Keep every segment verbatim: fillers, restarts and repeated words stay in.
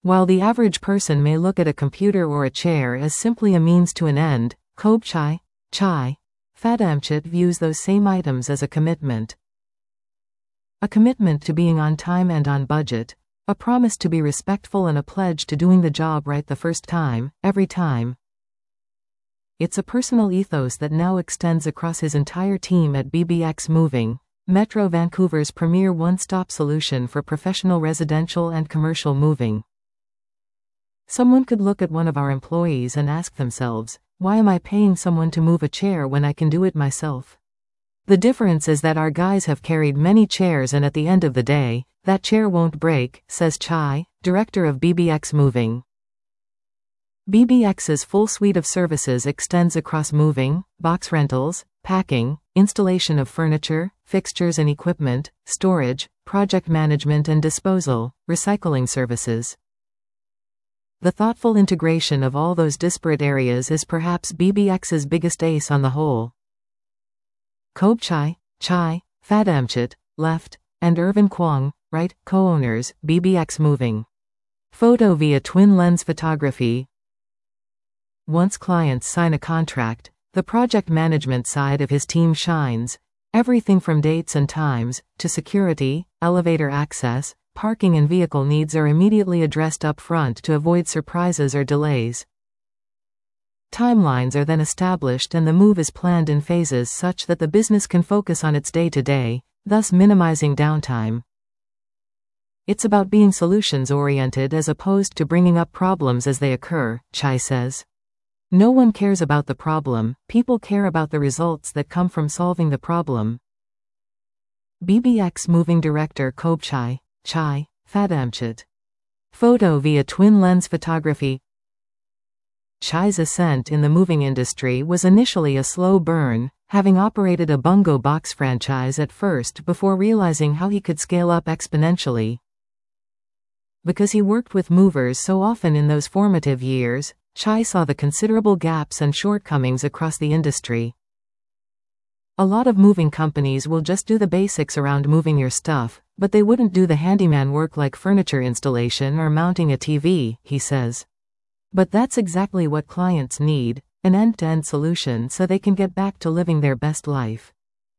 While the average person may look at a computer or a chair as simply a means to an end, Kobchai, Chai, Fadamchit views those same items as a commitment. A commitment to being on time and on budget, a promise to be respectful and a pledge to doing the job right the first time, every time. It's a personal ethos that now extends across his entire team at B B X Moving, Metro Vancouver's premier one-stop solution for professional residential and commercial moving. Someone could look at one of our employees and ask themselves, why am I paying someone to move a chair when I can do it myself? The difference is that our guys have carried many chairs and at the end of the day, that chair won't break, says Chai, director of B B X Moving. B B X's full suite of services extends across moving, box rentals, packing, installation of furniture, fixtures and equipment, storage, project management and disposal, recycling services. The thoughtful integration of all those disparate areas is perhaps B B X's biggest ace on the whole. Kobchai, Chai, Fadamchit, left, and Irvin Kwong, right, co-owners, B B X Moving. Photo via twin lens photography. Once clients sign a contract, the project management side of his team shines. Everything from dates and times, to security, elevator access, parking and vehicle needs are immediately addressed up front to avoid surprises or delays. Timelines are then established and the move is planned in phases such that the business can focus on its day-to-day, thus minimizing downtime. It's about being solutions-oriented as opposed to bringing up problems as they occur, Chai says. No one cares about the problem, people care about the results that come from solving the problem. B B X Moving Director Kobchai, Chai, Fadamchit. Photo via twin lens photography. Chai's ascent in the moving industry was initially a slow burn, having operated a Bungo Box franchise at first before realizing how he could scale up exponentially. Because he worked with movers so often in those formative years, Chai saw the considerable gaps and shortcomings across the industry. A lot of moving companies will just do the basics around moving your stuff, but they wouldn't do the handyman work like furniture installation or mounting a T V, he says. But that's exactly what clients need, an end-to-end solution so they can get back to living their best life.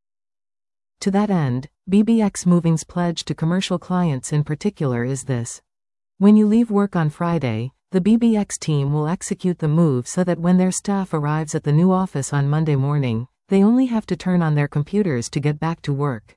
To that end, B B X Moving's pledge to commercial clients in particular is this. When you leave work on Friday, the B B X team will execute the move so that when their staff arrives at the new office on Monday morning, they only have to turn on their computers to get back to work.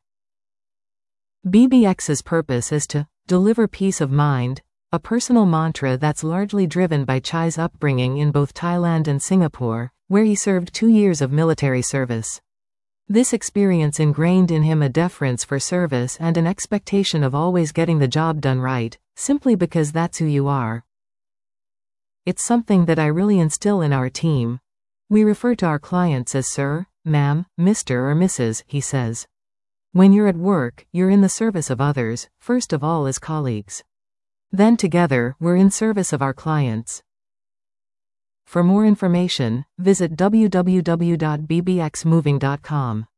B B X's purpose is to deliver peace of mind, a personal mantra that's largely driven by Chai's upbringing in both Thailand and Singapore, where he served two years of military service. This experience ingrained in him a deference for service and an expectation of always getting the job done right, simply because that's who you are. It's something that I really instill in our team. We refer to our clients as sir, ma'am, mister or missus, he says. When you're at work, you're in the service of others, first of all as colleagues. Then together, we're in service of our clients. For more information, visit w w w dot b b x moving dot com.